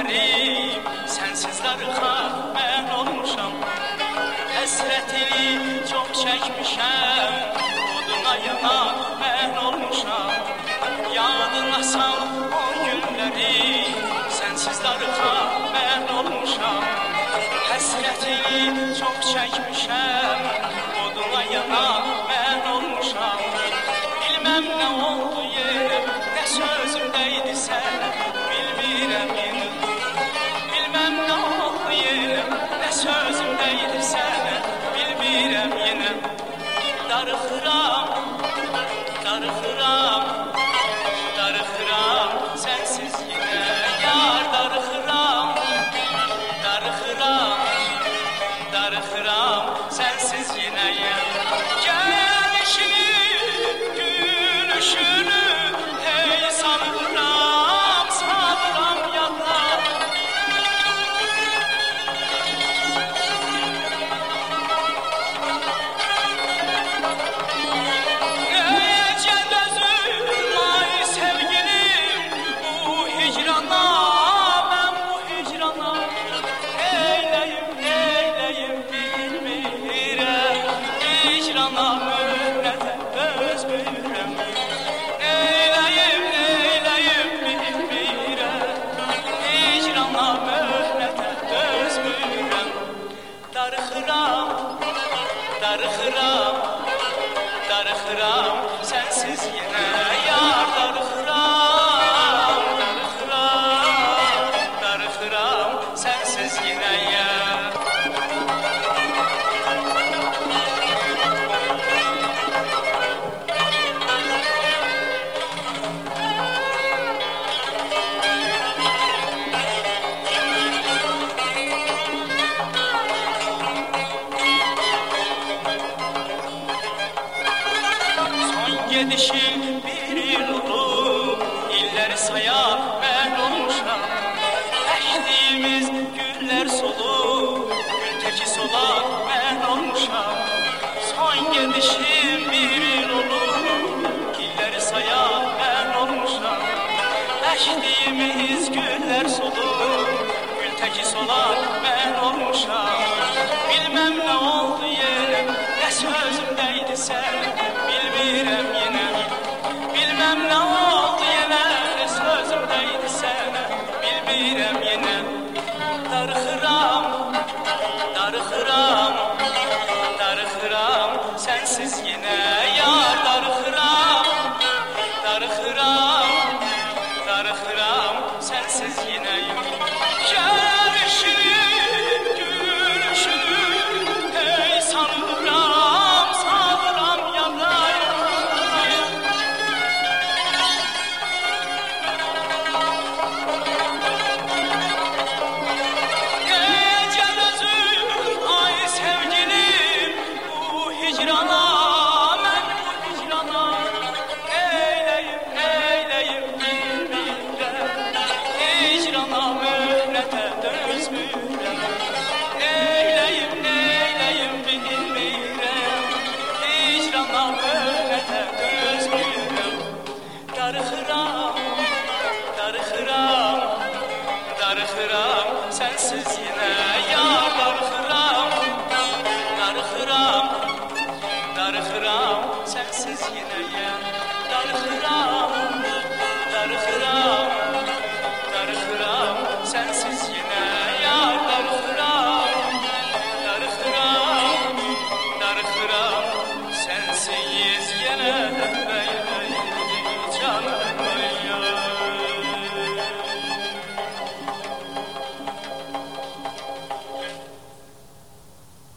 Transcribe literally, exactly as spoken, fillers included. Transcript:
günlerim sensiz darıxa mən olmuşam. Həsrətini çox çəkmişəm, oduna yanan mən olmuşam. Yadına sal o günləri, sensiz darıxa mən olmuşam. Həsrətini çox çəkmişəm, oduna yanan mən olmuşam. Bilməm nə oldu yerim, nə sözüm dəydi sənə, bilmirəm yenə. Bilməm nə oldu yerim, nə sözüm dəydi sənə, bilmirəm yenə. Darıxıram, darıxıram, darıxıram sensiz yenə. Yar darıxıram, darıxıram, darıxıram sensiz yenə. Gəlişini, gülüşünü hey sanıram, sanıram yadlar. Necə dözüm ay sevgilim bu hicrana, mən bu hicrana. Neyləyim, neyləyim bilmirəm, hicrana möhnətə dözmürəm. Neyləyim, neyləyim bilmirəm, hicrana möhnətə dözmürəm. Darıxıram, darıxıram, darıxıram sensiz yenə. Yar darıxıram, darıxıram, darıxıram sensiz yenə. Gedişim bir il olub, illəri sayar mən olmuşam. Əkdiyimiz güllər solub, gül təki solar mən olmuşam. Son gedişim bir il olub, illəri sayar mən olmuşam. Əkdiyimiz güllər solub, gül təki solar mən olmuşam. Bilməm nə oldu yerə, nə sözüm dəydi sənə, bilmirəm yenə. Bilməm nə oldu yenə, nə sözüm dəydi sənə, bilmirəm yenə. Darıxıram, darıxıram, darıxıram sensiz yenə. Yar darıxıram, darıxıram, darıxıram sensiz yenə. Gəlişim, gülüşüm hey sanıram, sanıram yanayım. Necə dözüm ay sevgilim bu hicrana, mən bu hicrana. Neyləyim, neyləyim bilmirəm, hicrana möhnətə dözmürəm. Neyləyim, neyləyim bilmirəm, hicrana möhnətə dözmürəm. Darıxıram, darıxıram, darıxıram sensiz yenə. Yar darıxıram, darıxıram, darıxıram sensiz yenə. Darıxıram, darıxıram.